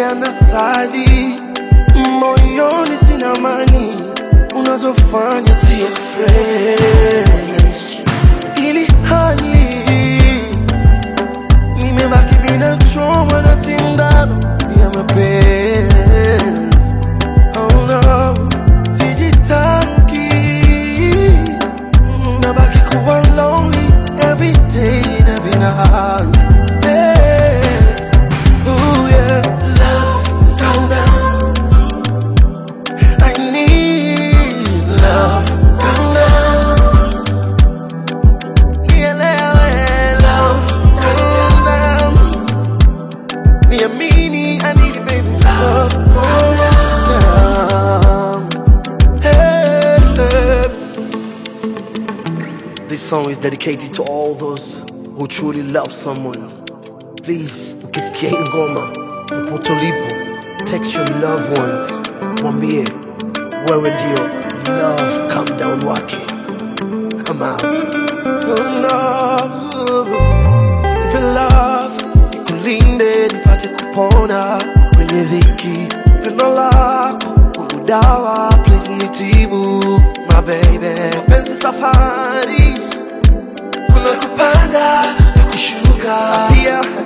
anasali moyoni sina amani, unazofanya sio fresh. Ili hali nimebaki bila choma na sindano ya mapenzi. Oh no, sijitaki, nabaki kuwa lonely every day and every night. This song is dedicated to all those who truly love someone. Please, ukisikia ngoma popote ulipo, text your loved ones, mwambie wewe ndio love calm down wake. I'm out. Oh no, nipe love, nikulinde nipate kupona kwenye dhiki. Pendo lako kudawa, please nitibu my baby. Penzi safari, kuna kupanda na kushuka, pia